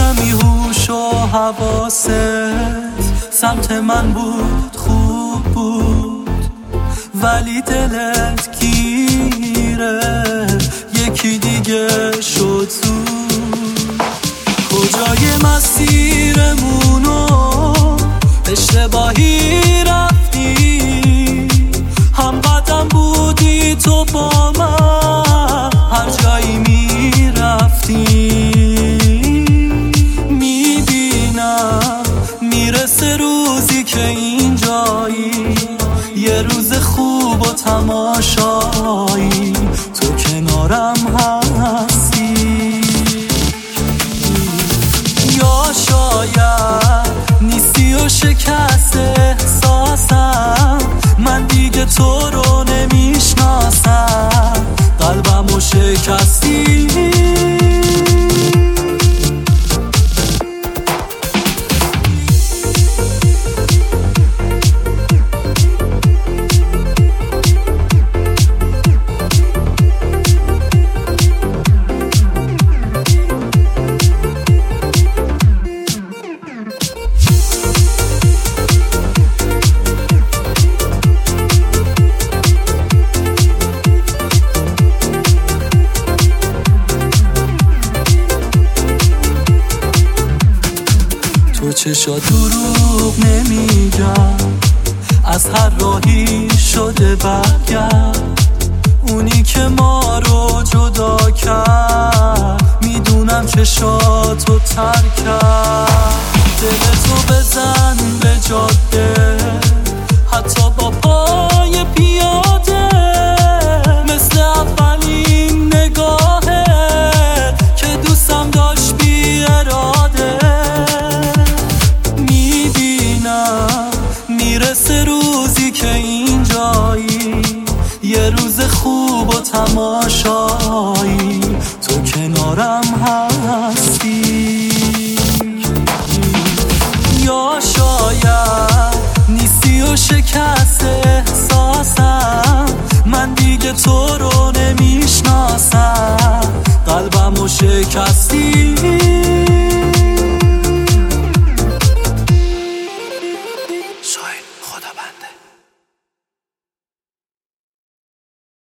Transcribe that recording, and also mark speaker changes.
Speaker 1: کمی هوش و حواست سمت من بود، خوب بود، ولی دلت گیره یکی دیگه شد زود. کجای مسیرمونو اشتباهی رفتی، هم قدم بودی تو با من هر جایی میرفتی. میبینم میرسه روزی که اینجایی، یه روز خوب و تماشایی، تو کنارم هستی. یا شاید نیستی و شکست احساسم، من دیگه تو رو نمیشناسم، قلبمو شکستی. تو چشا دروغ نمیگم، از هر راهی شده برگرد. اونی که ما رو جدا کرد، میدونم چشاتو تر کرد. دلتو بزن به جاده، حتی با پای پیاده، مثل اولین نگاهت که دوستم داشت بی اراده. میرسه روزی که اینجایی، یه روز خوب و تماشایی، تو کنارم هستی. یا شاید نیستی و شکست احساسم، من دیگه تو رو نمیشناسم، قلبمو شکست.